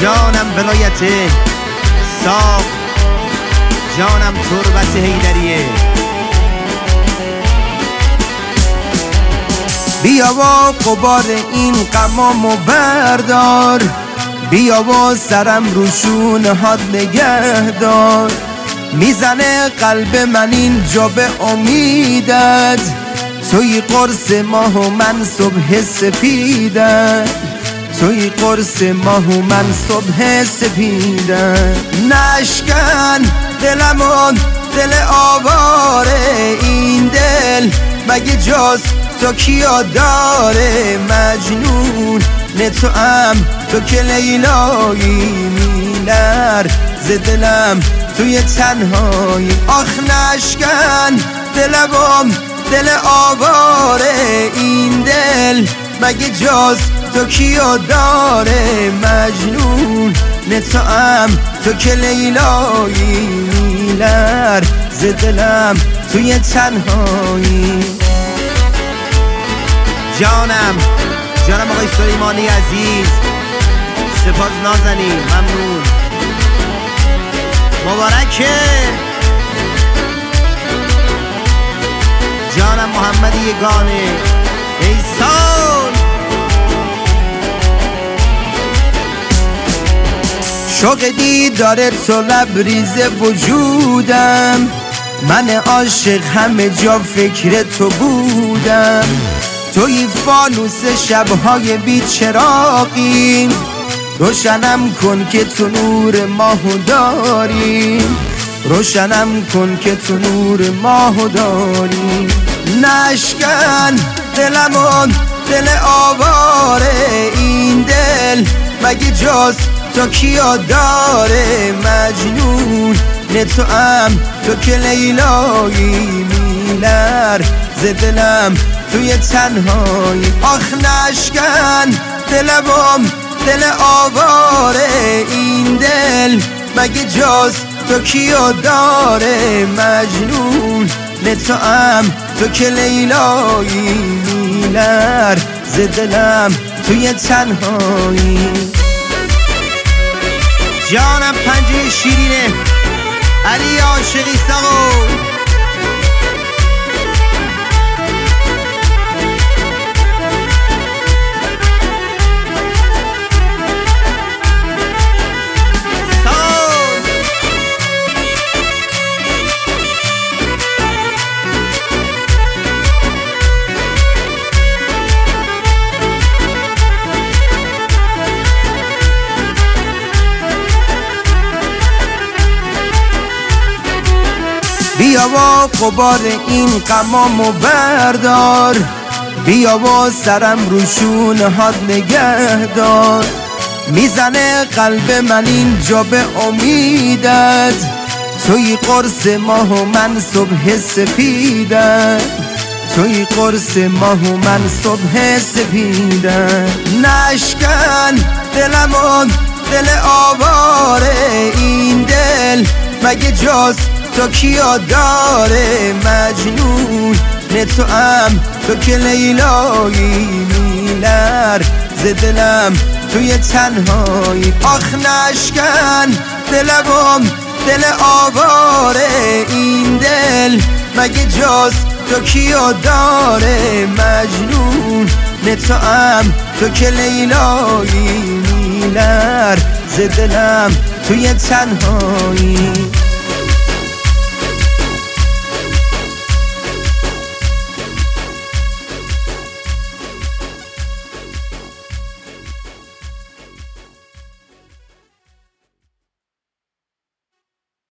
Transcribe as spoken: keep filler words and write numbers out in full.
جانم ولایت ساق، جانم تربت حیدریه. بیا و قبار این غمامو بردار، بیا و سرم رو شونه هات نگه دار. میزنه قلب من اینجا به امیدت، توی قرص ماه و من صبح سپیدت، توی قرص ماه و من صبح سپیدت. نشکن دلمون دل آواره، این دل مگه جاست تو کیا داره؟ مجنون نه تو هم تو که لیلایی، میلر ز دلم توی تنهایی. آخ نشکن دلم دل آواره، این دل مگه جاست تو کیا داره؟ مجنون نه تو هم تو که لیلایی، میلر ز دلم توی تنهایی. جانم جانم آقای سلیمانی عزیز، سپاس نازنین، ممنون، مبارکه. جانم محمد یگانه ایسان. شوق دیدار تو لبریز وجودم، من عاشق همه جا فکر تو بودم. توی فانوس شبهای بیچراغی، روشنم کن که تو نور ماهو داری، روشنم کن که تو نور ماهو داری. نشکن دلمون دل آواره، این دل مگه جاست تو کیا داره؟ مجنون نه تو هم تو که لیلایی، میلر ز دلم توی تنهایی. آخ نشکن دلم دل آواره، این دل مگه جاست تو کیا داره؟ مجنون نه تو هم تو که لیلایی، میلر ز دلم توی تنهایی. جانم پنجه شیرینه علی عاشقی ساقو. بیا و قبار این غمامو بردار، بیا و سرم رو شونه هات نگه دار. میزنه قلب من اینجا به امیدت، توی قرص ماه و من صبح سپیدت، توی قرص ماه و من صبح سپیدت. نشکن دلمون دل آواره، این دل مگه جاست تو کیا داره؟ مجنون نه تو هم تو که لیلایی، میلر ز دلم توی تنهایی. آخ نشکن دلم دل آواره، این دل مگه جاست تو کیا داره؟ مجنون نه تو هم تو که لیلایی، میلر ز دلم توی تنهایی.